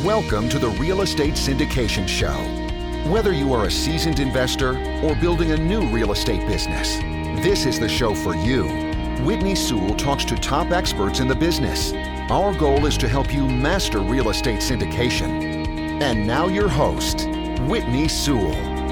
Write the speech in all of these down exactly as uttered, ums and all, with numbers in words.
Welcome to the Real Estate Syndication Show. Whether you are a seasoned investor or building a new real estate business, this is the show for you. Whitney Sewell talks to top experts in the business. Our goal is to help you master real estate syndication. And now your host, Whitney Sewell.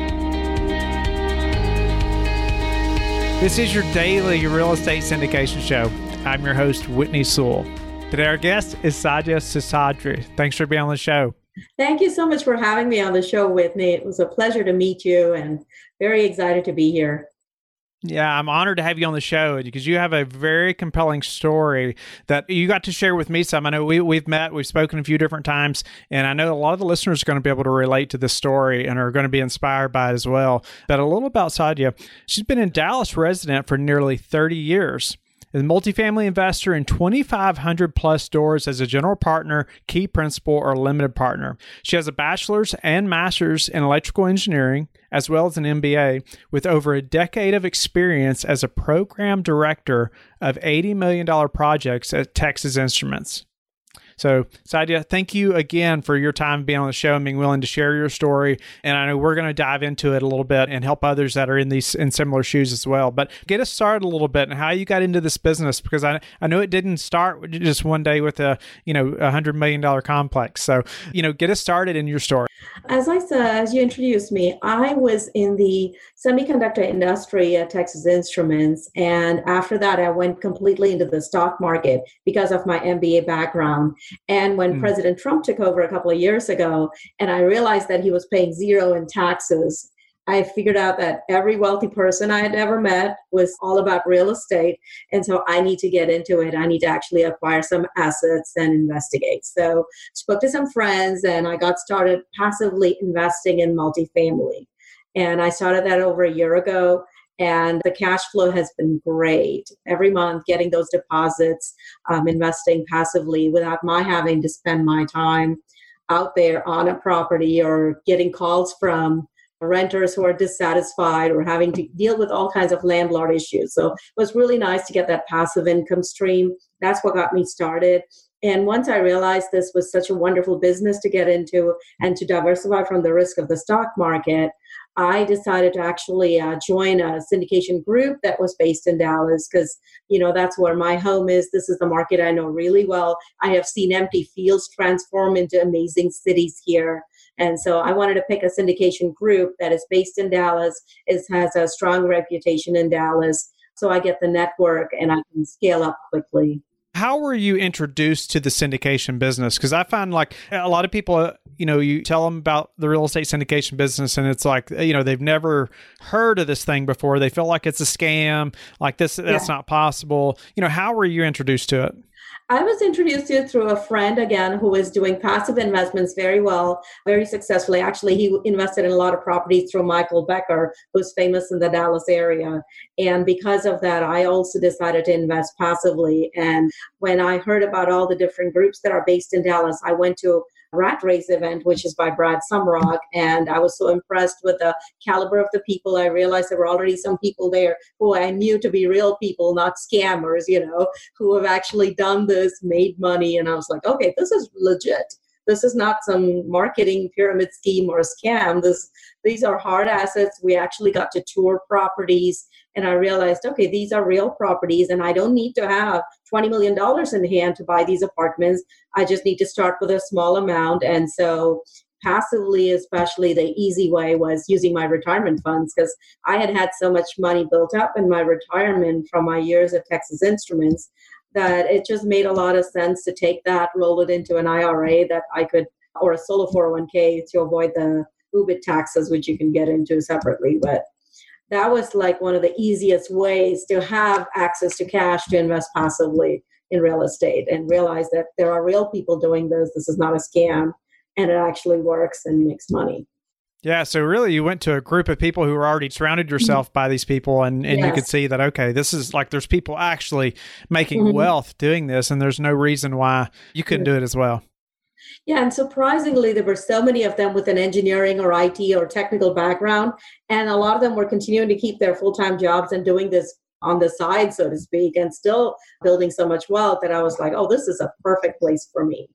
This is your daily real estate syndication show. I'm your host, Whitney Sewell. Today our guest is Sadia Seshadri. Thanks for being on the show. Thank you so much for having me on the show, Whitney. It was a pleasure to meet you and very excited to be here. Yeah, I'm honored to have you on the show because you have a very compelling story that you got to share with me some. I know we, we've met, we've spoken a few different times, and I know a lot of the listeners are going to be able to relate to this story and are going to be inspired by it as well. But a little about Sadia. She's been in Dallas resident for nearly thirty years. A multifamily investor in twenty-five hundred plus doors as a general partner, key principal, or limited partner. She has a bachelor's and master's in electrical engineering, as well as an M B A, with over a decade of experience as a program director of eighty million dollars projects at Texas Instruments. So, Sadia, thank you again for your time being on the show and being willing to share your story. And I know we're going to dive into it a little bit and help others that are in these in similar shoes as well. But get us started a little bit and how you got into this business, because I I know it didn't start just one day with a you know a hundred million dollar complex. So, you know, get us started in your story. As I said, as you introduced me, I was in the semiconductor industry at Texas Instruments. And after that, I went completely into the stock market because of my M B A background. And when mm. President Trump took over a couple of years ago, and I realized that he was paying zero in taxes, I figured out that every wealthy person I had ever met was all about real estate. And so I need to get into it. I need to actually acquire some assets and investigate. So spoke to some friends and I got started passively investing in multifamily. And I started that over a year ago. And the cash flow has been great. Every month, getting those deposits, um, investing passively without my having to spend my time out there on a property or getting calls from renters who are dissatisfied or having to deal with all kinds of landlord issues. So it was really nice to get that passive income stream. That's what got me started. And once I realized this was such a wonderful business to get into and to diversify from the risk of the stock market, I decided to actually uh, join a syndication group that was based in Dallas because, you know, that's where my home is. This is the market I know really well. I have seen empty fields transform into amazing cities here. And so I wanted to pick a syndication group that is based in Dallas, is, has a strong reputation in Dallas. So I get the network and I can scale up quickly. How were you introduced to the syndication business? Because I find like a lot of people, you know, you tell them about the real estate syndication business and it's like, you know, they've never heard of this thing before. They feel like it's a scam, like this, that's yeah. not possible. You know, how were you introduced to it? I was introduced to it through a friend, again, who was doing passive investments very well, very successfully. Actually, he invested in a lot of properties through Michael Becker, who's famous in the Dallas area. And because of that, I also decided to invest passively. And when I heard about all the different groups that are based in Dallas, I went to Rat Race event, which is by Brad Sumrock. And I was so impressed with the caliber of the people. I realized there were already some people there who I knew to be real people, not scammers, you know, who have actually done this, made money. And I was like, okay, this is legit. This is not some marketing pyramid scheme or a scam. This, these are hard assets. We actually got to tour properties. And I realized, okay, these are real properties and I don't need to have twenty million dollars in hand to buy these apartments. I just need to start with a small amount. And so passively, especially the easy way was using my retirement funds because I had had so much money built up in my retirement from my years at Texas Instruments that it just made a lot of sense to take that, roll it into an I R A that I could, or a solo four oh one k to avoid the U B I T taxes, which you can get into separately. But that was like one of the easiest ways to have access to cash to invest passively in real estate and realize that there are real people doing this. This is not a scam and it actually works and makes money. Yeah. So really you went to a group of people who were already surrounded yourself mm-hmm. by these people and, and yes. you could see that, okay, this is like, there's people actually making mm-hmm. wealth doing this and there's no reason why you couldn't do it as well. Yeah, and surprisingly, there were so many of them with an engineering or I T or technical background, and a lot of them were continuing to keep their full-time jobs and doing this on the side, so to speak, and still building so much wealth that I was like, oh, this is a perfect place for me.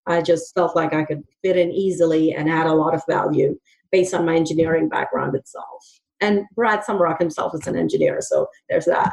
I just felt like I could fit in easily and add a lot of value based on my engineering background itself. And Brad Sumrock himself is an engineer, so there's that.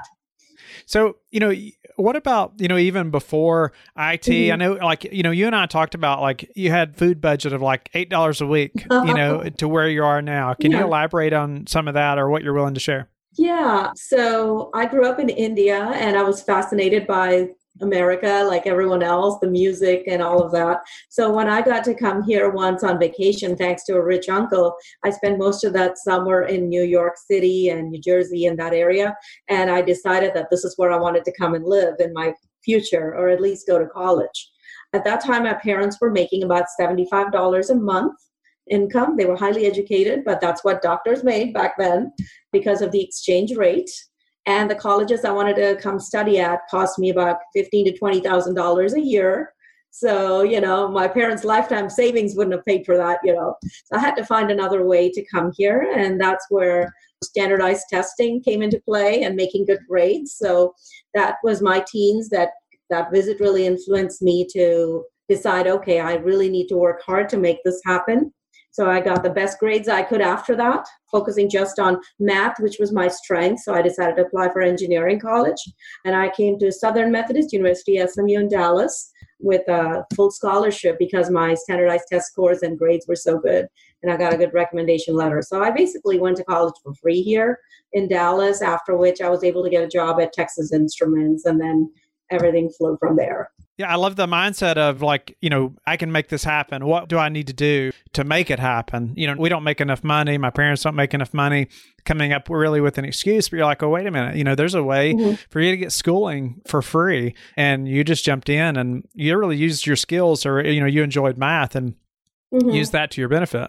So, you know, what about, you know, even before I T, mm-hmm. I know, like, you know, you and I talked about, like, you had food budget of like eight dollars a week, you know, to where you are now. Can yeah. you elaborate on some of that or what you're willing to share? Yeah. So I grew up in India and I was fascinated by America, like everyone else, the music and all of that. So when I got to come here once on vacation, thanks to a rich uncle, I spent most of that summer in New York City and New Jersey in that area. And I decided that this is where I wanted to come and live in my future, or at least go to college. At that time, my parents were making about seventy-five dollars a month income. They were highly educated, but that's what doctors made back then because of the exchange rate. And the colleges I wanted to come study at cost me about fifteen thousand to twenty thousand dollars a year. So, you know, my parents' lifetime savings wouldn't have paid for that, you know. So I had to find another way to come here. And that's where standardized testing came into play and making good grades. So that was my teens. That, that visit really influenced me to decide, okay, I really need to work hard to make this happen. So I got the best grades I could after that, focusing just on math, which was my strength. So I decided to apply for engineering college. And I came to Southern Methodist University, S M U in Dallas, with a full scholarship because my standardized test scores and grades were so good. And I got a good recommendation letter. So I basically went to college for free here in Dallas, after which I was able to get a job at Texas Instruments, and then everything flew from there. Yeah, I love the mindset of, like, you know, I can make this happen. What do I need to do to make it happen? You know, we don't make enough money. My parents don't make enough money. Coming up really with an excuse, but you're like, oh, wait a minute. You know, there's a way mm-hmm. for you to get schooling for free. And you just jumped in and you really used your skills, or, you know, you enjoyed math and mm-hmm. used that to your benefit.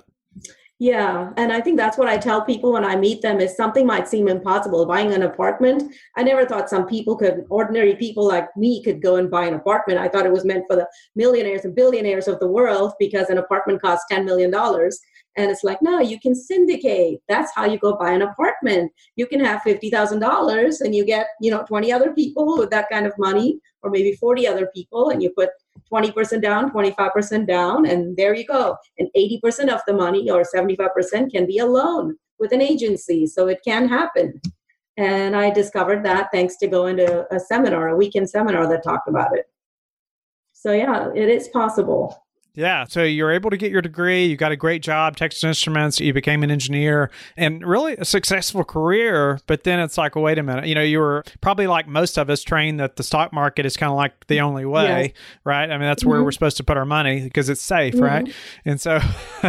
Yeah. And I think that's what I tell people when I meet them, is something might seem impossible, buying an apartment. I never thought some people could, ordinary people like me, could go and buy an apartment. I thought it was meant for the millionaires and billionaires of the world because an apartment costs ten million dollars. And it's like, no, you can syndicate. That's how you go buy an apartment. You can have fifty thousand dollars and you get, you know, twenty other people with that kind of money, or maybe forty other people, and you put twenty percent down, twenty-five percent down, and there you go. And eighty percent of the money, or seventy-five percent, can be a loan with an agency. So it can happen. And I discovered that thanks to going to a seminar, a weekend seminar that talked about it. So yeah, it is possible. Yeah. So you're able to get your degree. You got a great job, Texas Instruments. You became an engineer and really a successful career. But then it's like, well, wait a minute. You know, you were probably, like most of us, trained that the stock market is kind of like the only way, yes. right? I mean, that's mm-hmm. where we're supposed to put our money because it's safe, mm-hmm. right? And so,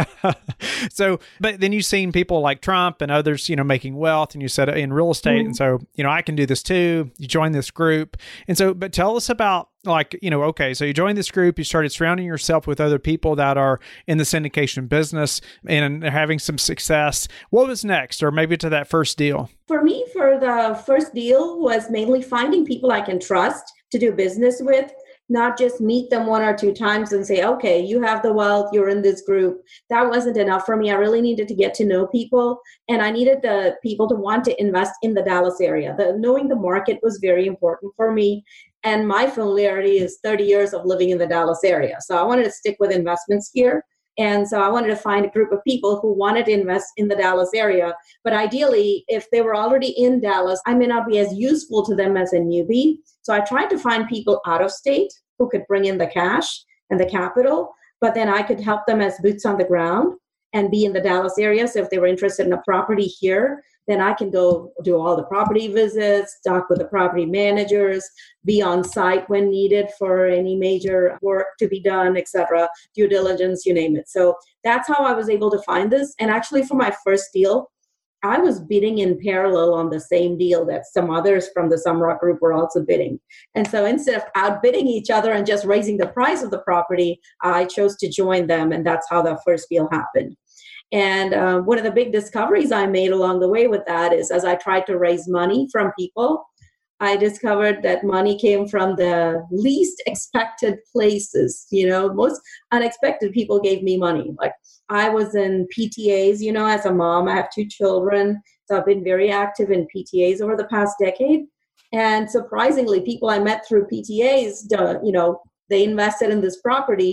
so, but then you've seen people like Trump and others, you know, making wealth, and you said in real estate. Mm-hmm. And so, you know, I can do this too. You join this group. And so, but tell us about, like, you know, okay, so you joined this group, you started surrounding yourself with other people that are in the syndication business and having some success. What was next, or maybe to that first deal? For me, for the first deal was mainly finding people I can trust to do business with, not just meet them one or two times and say, okay, you have the wealth, you're in this group. That wasn't enough for me. I really needed to get to know people, and I needed the people to want to invest in the Dallas area. The, knowing the market was very important for me. And my familiarity is thirty years of living in the Dallas area. So I wanted to stick with investments here. And so I wanted to find a group of people who wanted to invest in the Dallas area. But ideally, if they were already in Dallas, I may not be as useful to them as a newbie. So I tried to find people out of state who could bring in the cash and the capital, but then I could help them as boots on the ground and be in the Dallas area. So if they were interested in a property here, then I can go do all the property visits, talk with the property managers, be on site when needed for any major work to be done, et cetera, due diligence, you name it. So that's how I was able to find this. And actually for my first deal, I was bidding in parallel on the same deal that some others from the Sumrock Group were also bidding. And so instead of outbidding each other and just raising the price of the property, I chose to join them. And that's how the first deal happened. And uh, one of the big discoveries I made along the way with that is, as I tried to raise money from people, I discovered that money came from the least expected places. You know, most unexpected people gave me money. Like I was in P T As, you know, as a mom, I have two children. So I've been very active in P T As over the past decade. And surprisingly, people I met through P T As, you know, they invested in this property.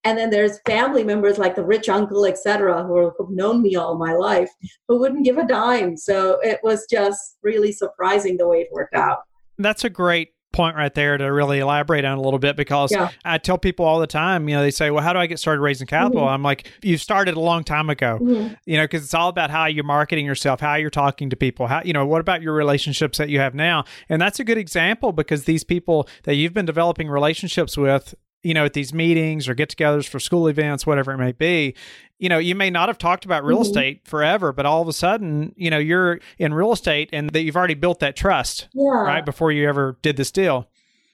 And then there's family members like the rich uncle, et cetera, who are, who've known me all my life, who wouldn't give a dime. So it was just really surprising the way it worked out. That's a great point right there to really elaborate on a little bit, because yeah. I tell people all the time, you know, they say, well, how do I get started raising capital? Mm-hmm. I'm like, you started a long time ago, mm-hmm. you know, because it's all about how you're marketing yourself, how you're talking to people, how, you know, what about your relationships that you have now? And that's a good example, because these people that you've been developing relationships with, you know, at these meetings or get-togethers for school events, whatever it may be, you know, you may not have talked about real mm-hmm. estate forever, but all of a sudden, you know, you're in real estate and that you've already built that trust, yeah. right, before you ever did this deal.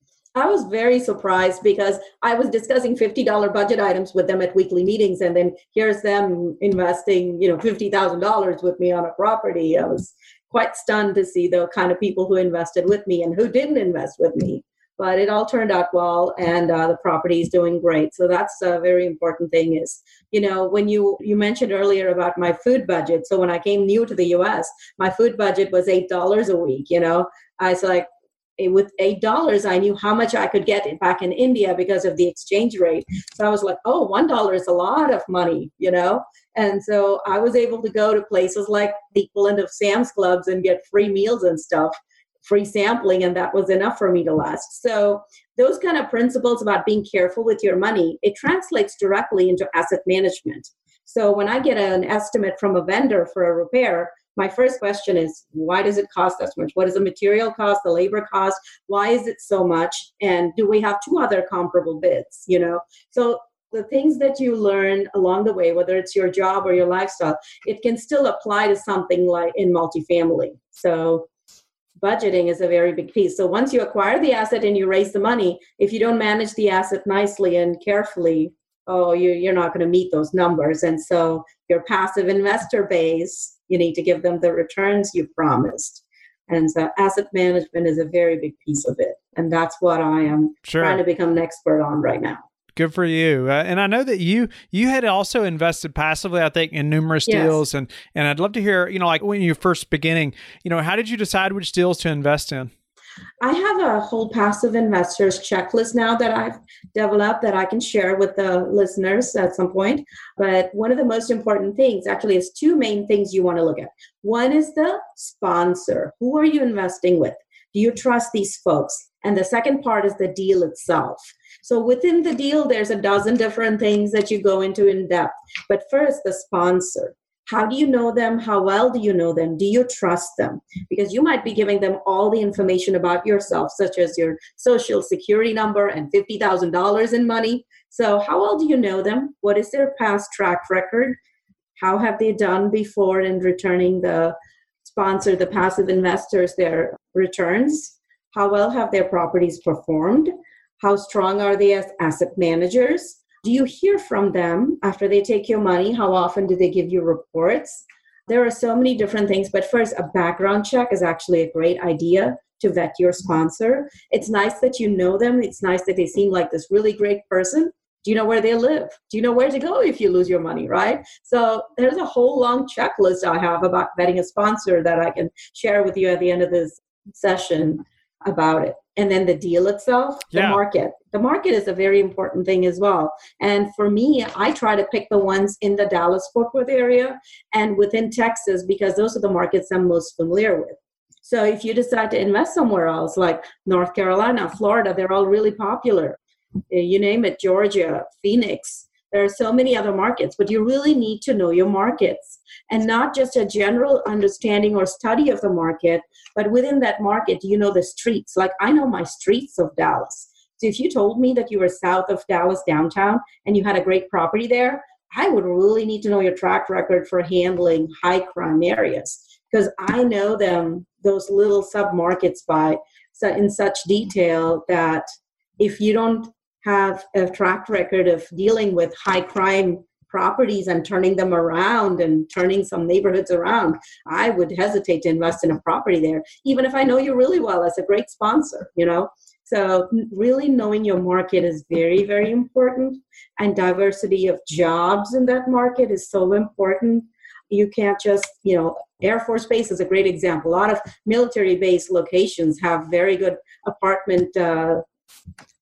I was very surprised because I was discussing fifty dollars budget items with them at weekly meetings, and then here's them investing, you know, fifty thousand dollars with me on a property. I was quite stunned to see the kind of people who invested with me and who didn't invest with me. But it all turned out well, and uh, the property is doing great. So that's a very important thing is, you know, when you, you mentioned earlier about my food budget. So when I came new to the U S, my food budget was eight dollars a week, you know. I was like, with eight dollars, I knew how much I could get back in India because of the exchange rate. So I was like, oh, one dollar is a lot of money, you know. And so I was able to go to places like the equivalent of Sam's Clubs and get free meals and stuff, free sampling, and that was enough for me to last. So those kind of principles about being careful with your money, it translates directly into asset management. So when I get an estimate from a vendor for a repair, my first question is, why does it cost us much? What is the material cost, the labor cost? Why is it so much? And do we have two other comparable bids, you know? So the things that you learn along the way, whether it's your job or your lifestyle, it can still apply to something like in multifamily. So budgeting is a very big piece. So once you acquire the asset and you raise the money, if you don't manage the asset nicely and carefully, oh, you, you're not going to meet those numbers. And so your passive investor base, you need to give them the returns you promised. And so asset management is a very big piece of it. And that's what I am sure. trying to become an expert on right now. Good for you. Uh, and I know that you you had also invested passively, I think, in numerous yes. deals. And, and I'd love to hear, you know, like when you first beginning, you know, how did you decide which deals to invest in? I have a whole passive investors checklist now that I've developed that I can share with the listeners at some point. But one of the most important things actually is two main things you want to look at. One is the sponsor. Who are you investing with? Do you trust these folks? And the second part is the deal itself. So within the deal, there's a dozen different things that you go into in depth. But first, the sponsor. How do you know them? How well do you know them? Do you trust them? Because you might be giving them all the information about yourself, such as your social security number and fifty thousand dollars in money. So how well do you know them? What is their past track record? How have they done before in returning the sponsor, the passive investors, their returns? How well have their properties performed? How strong are they as asset managers? Do you hear from them after they take your money? How often do they give you reports? There are so many different things. But first, a background check is actually a great idea to vet your sponsor. It's nice that you know them. It's nice that they seem like this really great person. Do you know where they live? Do you know where to go if you lose your money, right? So there's a whole long checklist I have about vetting a sponsor that I can share with you at the end of this session about it. And then the deal itself, the yeah. market. The market is a very important thing as well. And for me, I try to pick the ones in the Dallas-Fort Worth area and within Texas, because those are the markets I'm most familiar with. So if you decide to invest somewhere else, like North Carolina, Florida, they're all really popular. You name it, Georgia, Phoenix. There are so many other markets, but you really need to know your markets and not just a general understanding or study of the market, but within that market, you know the streets. Like I know my streets of Dallas. So if you told me that you were south of Dallas downtown and you had a great property there, I would really need to know your track record for handling high crime areas because I know them, those little sub-markets by so in such detail that if you don't have a track record of dealing with high crime properties and turning them around and turning some neighborhoods around, I would hesitate to invest in a property there, even if I know you really well as a great sponsor, you know? So really knowing your market is very, very important, and diversity of jobs in that market is so important. You can't just, you know, Air Force Base is a great example. A lot of military base locations have very good apartment uh,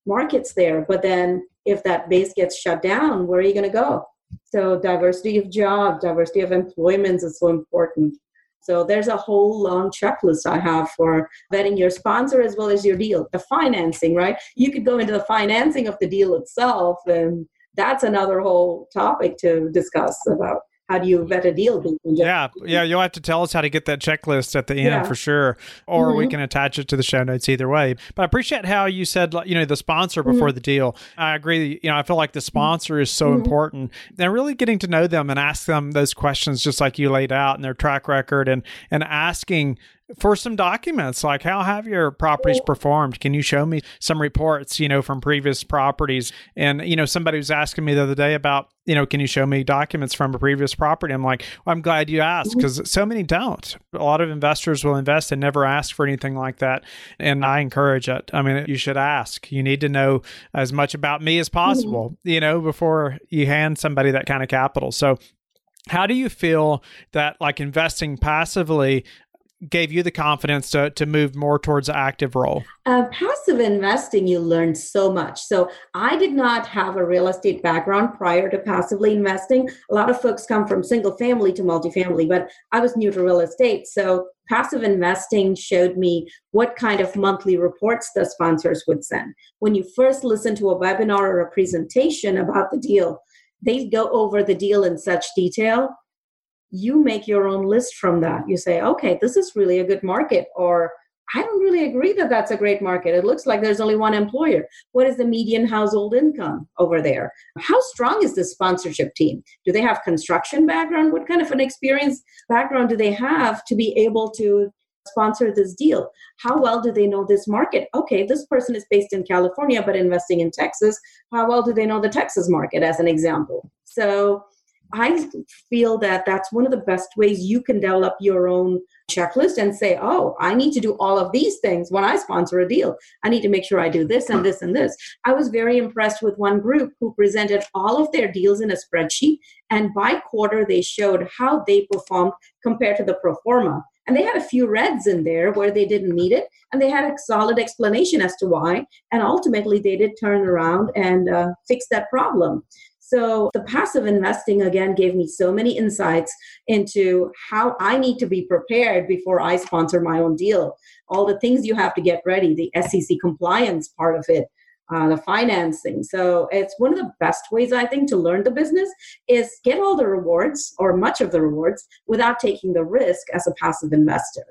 markets there. But then if that base gets shut down, where are you going to go? So diversity of job, diversity of employments is so important. So there's a whole long checklist I have for vetting your sponsor as well as your deal. The financing, right? You could go into the financing of the deal itself, and that's another whole topic to discuss about how do you vet a deal. Yeah, yeah, you'll have to tell us how to get that checklist at the end yeah. for sure, or mm-hmm. we can attach it to the show notes either way. But I appreciate how you said, you know, the sponsor before mm-hmm. the deal. I agree. You know, I feel like the sponsor is so mm-hmm. important, and really getting to know them and ask them those questions, just like you laid out, and their track record, and and asking for some documents, like how have your properties performed? Can you show me some reports, you know, from previous properties? And, you know, somebody was asking me the other day about, you know, can you show me documents from a previous property? I'm like, well, I'm glad you asked, because so many don't. A lot of investors will invest and never ask for anything like that. And I encourage it. I mean, you should ask. You need to know as much about me as possible, mm-hmm. you know, before you hand somebody that kind of capital. So how do you feel that, like, investing passively gave you the confidence to to move more towards an active role? Uh, passive investing, you learn so much. So I did not have a real estate background prior to passively investing. A lot of folks come from single family to multifamily, but I was new to real estate. So passive investing showed me what kind of monthly reports the sponsors would send. When you first listen to a webinar or a presentation about the deal, they go over the deal in such detail. You make your own list from that. You say, okay, this is really a good market, or I don't really agree that that's a great market. It looks like there's only one employer. What is the median household income over there? How strong is this sponsorship team? Do they have construction background? What kind of an experience background do they have to be able to sponsor this deal? How well do they know this market? Okay, this person is based in California, but investing in Texas. How well do they know the Texas market, as an example? So I feel that that's one of the best ways you can develop your own checklist and say, oh, I need to do all of these things when I sponsor a deal. I need to make sure I do this and this and this. I was very impressed with one group who presented all of their deals in a spreadsheet, and by quarter, they showed how they performed compared to the pro forma. And they had a few reds in there where they didn't need it, and they had a solid explanation as to why. And ultimately, they did turn around and uh, fix that problem. So the passive investing, again, gave me so many insights into how I need to be prepared before I sponsor my own deal. All the things you have to get ready, the S E C compliance part of it, uh, the financing. So it's one of the best ways, I think, to learn the business is get all the rewards, or much of the rewards, without taking the risk as a passive investor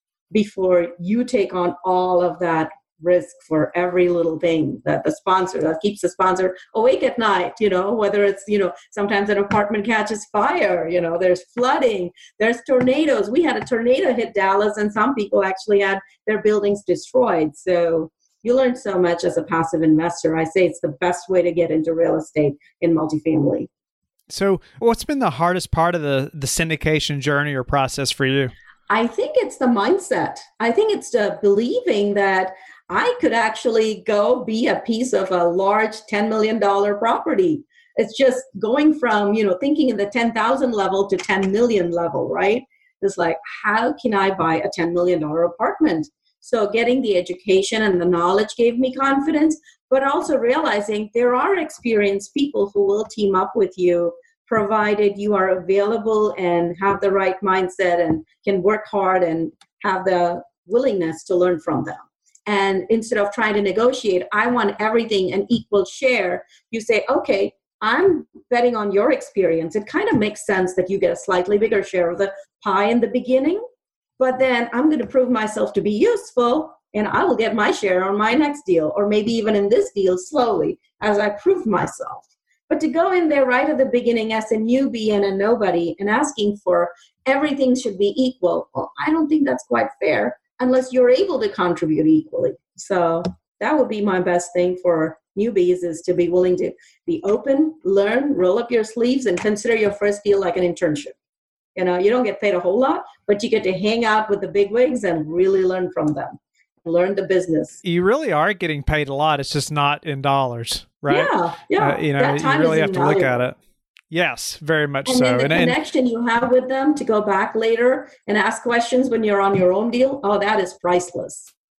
before you take on all of that risk for every little thing that the sponsor that keeps the sponsor awake at night, you know, whether it's, you know, sometimes an apartment catches fire, you know, there's flooding, there's tornadoes. We had a tornado hit Dallas, and some people actually had their buildings destroyed. So you learn so much as a passive investor. I say it's the best way to get into real estate in multifamily. So what's been the hardest part of the, the syndication journey or process for you? I think it's the mindset. I think it's the believing that I could actually go be a piece of a large ten million dollars property. It's just going from, you know, thinking in the ten thousand level to ten million level, right? It's like, how can I buy a ten million dollars apartment? So getting the education and the knowledge gave me confidence, but also realizing there are experienced people who will team up with you, provided you are available and have the right mindset and can work hard and have the willingness to learn from them. And instead of trying to negotiate, I want everything an equal share, you say, okay, I'm betting on your experience. It kind of makes sense that you get a slightly bigger share of the pie in the beginning, but then I'm going to prove myself to be useful, and I will get my share on my next deal, or maybe even in this deal slowly as I prove myself. But to go in there right at the beginning as a newbie and a nobody and asking for everything should be equal, well, I don't think that's quite fair unless you're able to contribute equally. So that would be my best thing for newbies, is to be willing to be open, learn, roll up your sleeves, and consider your first deal like an internship. You know, you don't get paid a whole lot, but you get to hang out with the bigwigs and really learn from them. Learn the business. You really are getting paid a lot. It's just not in dollars, right? Yeah, yeah. Uh, you know, you really have to look at it. Yes, very much and so. And the and, connection and, you have with them to go back later and ask questions when you're on your own deal, oh, that is priceless.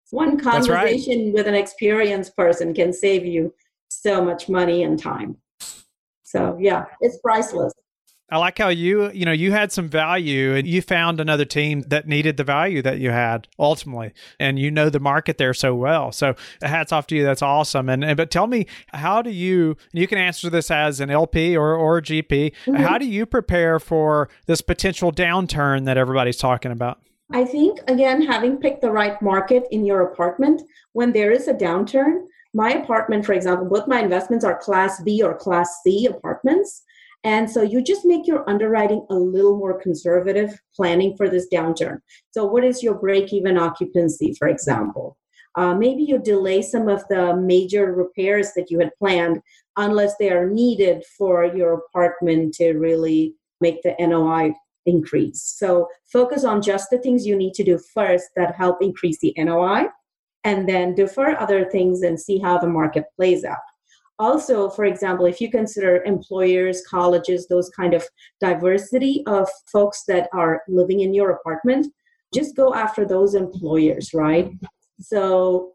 One That's right. conversation with an experienced person can save you so much money and time. So yeah, it's priceless. I like how you, you know, you had some value and you found another team that needed the value that you had ultimately. And you know the market there so well. So hats off to you. That's awesome. And, and but tell me, how do you, you can answer this as an L P or, or a G P, mm-hmm. how do you prepare for this potential downturn that everybody's talking about? I think, again, having picked the right market in your apartment, when there is a downturn, my apartment, for example, both my investments are Class B or Class C apartments. And so you just make your underwriting a little more conservative, planning for this downturn. So what is your break-even occupancy, for example? Uh, maybe you delay some of the major repairs that you had planned unless they are needed for your apartment to really make the N O I increase. So focus on just the things you need to do first that help increase the N O I, and then defer other things and see how the market plays out. Also, for example, if you consider employers, colleges, those kind of diversity of folks that are living in your apartment, just go after those employers, right? So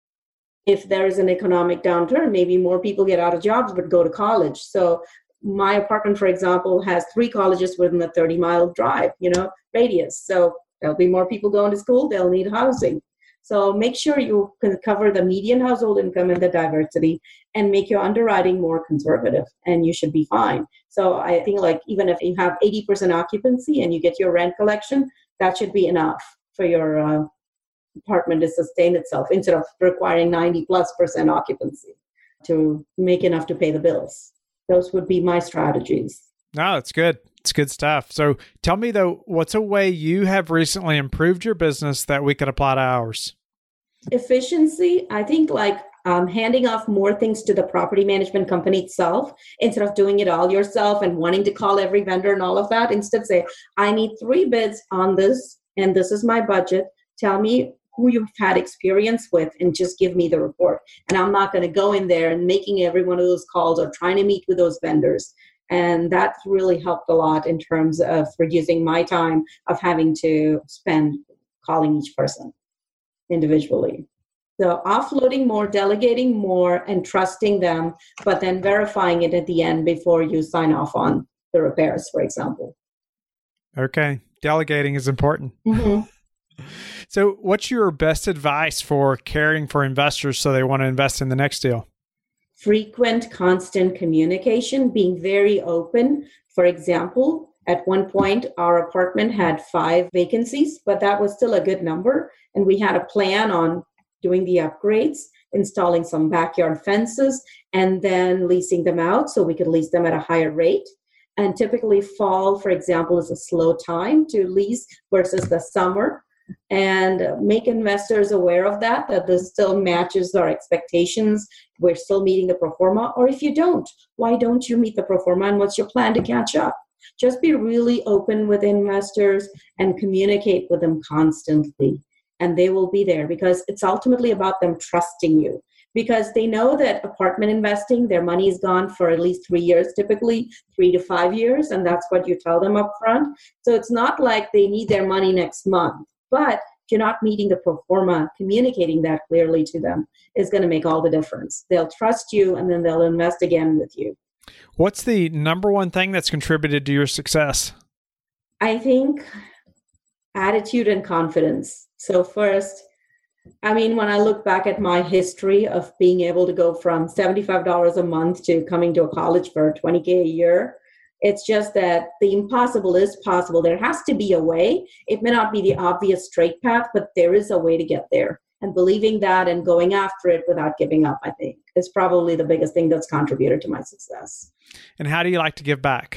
if there is an economic downturn, maybe more people get out of jobs but go to college. So my apartment, for example, has three colleges within a thirty mile drive, you know, radius. So there'll be more people going to school, they'll need housing. So make sure you can cover the median household income and the diversity and make your underwriting more conservative, and you should be fine. So I think like even if you have eighty percent occupancy and you get your rent collection, that should be enough for your uh, apartment to sustain itself instead of requiring ninety plus percent occupancy to make enough to pay the bills. Those would be my strategies. No, it's good. It's good stuff. So tell me though, what's a way you have recently improved your business that we could apply to ours? Efficiency. I think like um, handing off more things to the property management company itself instead of doing it all yourself and wanting to call every vendor and all of that. Instead say, I need three bids on this and this is my budget. Tell me who you've had experience with and just give me the report. And I'm not going to go in there and making every one of those calls or trying to meet with those vendors. And that's really helped a lot in terms of reducing my time of having to spend calling each person individually. So offloading more, delegating more, and trusting them, but then verifying it at the end before you sign off on the repairs, for example. Okay. Delegating is important. Mm-hmm. So what's your best advice for caring for investors so they want to invest in the next deal? Frequent, constant communication, being very open. For example, at one point, our apartment had five vacancies, but that was still a good number. And we had a plan on doing the upgrades, installing some backyard fences, and then leasing them out so we could lease them at a higher rate. And typically fall, for example, is a slow time to lease versus the summer. And make investors aware of that, that this still matches our expectations. We're still meeting the pro forma. Or if you don't, why don't you meet the pro forma and what's your plan to catch up? Just be really open with investors and communicate with them constantly. And they will be there because it's ultimately about them trusting you. Because they know that apartment investing, their money is gone for at least three years, typically three to five years. And that's what you tell them up front. So it's not like they need their money next month. But if you're not meeting the pro forma, communicating that clearly to them is going to make all the difference. They'll trust you and then they'll invest again with you. What's the number one thing that's contributed to your success? I think attitude and confidence. So first, I mean, when I look back at my history of being able to go from seventy-five dollars a month to coming to a college for twenty K a year, it's just that the impossible is possible. There has to be a way. It may not be the obvious straight path, but there is a way to get there. And believing that and going after it without giving up, I think, is probably the biggest thing that's contributed to my success. And how do you like to give back?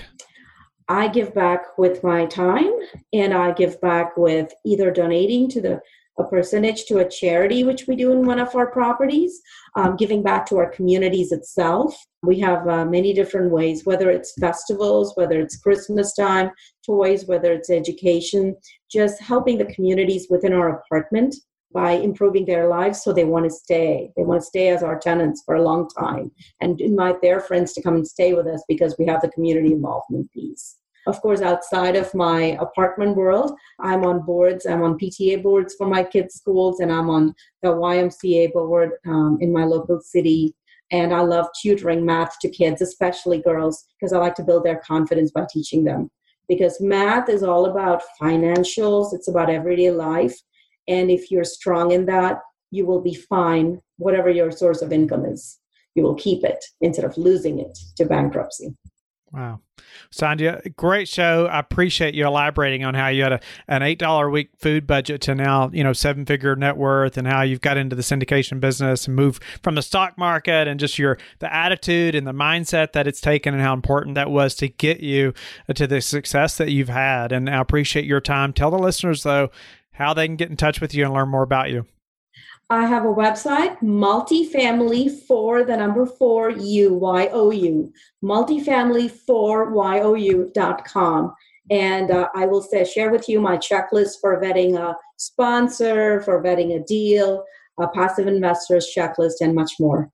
I give back with my time, and I give back with either donating to the a percentage to a charity, which we do in one of our properties, um, giving back to our communities itself. We have uh, many different ways, whether it's festivals, whether it's Christmas time, toys, whether it's education, just helping the communities within our apartment by improving their lives so they want to stay. They want to stay as our tenants for a long time and invite their friends to come and stay with us because we have the community involvement piece. Of course, outside of my apartment world, I'm on boards. I'm on P T A boards for my kids' schools, and I'm on the Y M C A board um, in my local city. And I love tutoring math to kids, especially girls, because I like to build their confidence by teaching them. Because math is all about financials. It's about everyday life. And if you're strong in that, you will be fine, whatever your source of income is. You will keep it instead of losing it to bankruptcy. Wow. Sandhya, great show. I appreciate you elaborating on how you had a, an eight dollars a week food budget to now, you know, seven figure net worth, and how you've got into the syndication business and moved from the stock market, and just your, the attitude and the mindset that it's taken, and how important that was to get you to the success that you've had. And I appreciate your time. Tell the listeners, though, how they can get in touch with you and learn more about you. I have a website, multifamily for the number four U Y O U, multifamily for Y O U dot com. And uh, I will say, share with you my checklist for vetting a sponsor, for vetting a deal, a passive investors checklist, and much more.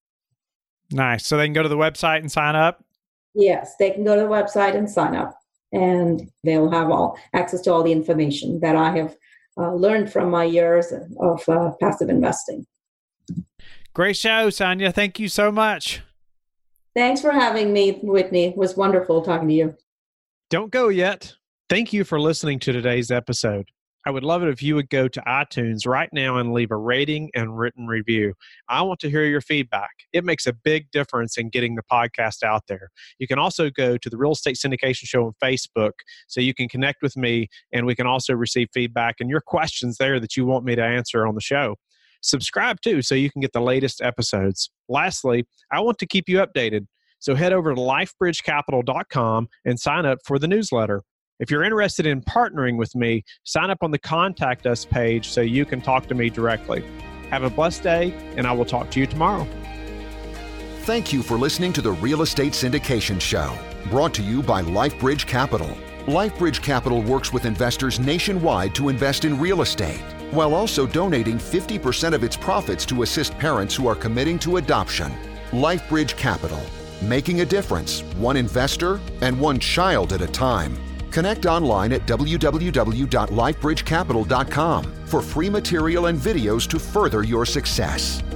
Nice. So they can go to the website and sign up? Yes, they can go to the website and sign up, and they'll have all access to all the information that I have Uh, learned from my years of uh, passive investing. Great show, Sandhya. Thank you so much. Thanks for having me, Whitney. It was wonderful talking to you. Don't go yet. Thank you for listening to today's episode. I would love it if you would go to iTunes right now and leave a rating and written review. I want to hear your feedback. It makes a big difference in getting the podcast out there. You can also go to the Real Estate Syndication Show on Facebook so you can connect with me, and we can also receive feedback and your questions there that you want me to answer on the show. Subscribe too so you can get the latest episodes. Lastly, I want to keep you updated. So head over to life bridge capital dot com and sign up for the newsletter. If you're interested in partnering with me, sign up on the Contact Us page so you can talk to me directly. Have a blessed day, and I will talk to you tomorrow. Thank you for listening to the Real Estate Syndication Show, brought to you by LifeBridge Capital. LifeBridge Capital works with investors nationwide to invest in real estate, while also donating fifty percent of its profits to assist parents who are committing to adoption. LifeBridge Capital, making a difference, one investor and one child at a time. Connect online at w w w dot life bridge capital dot com for free material and videos to further your success.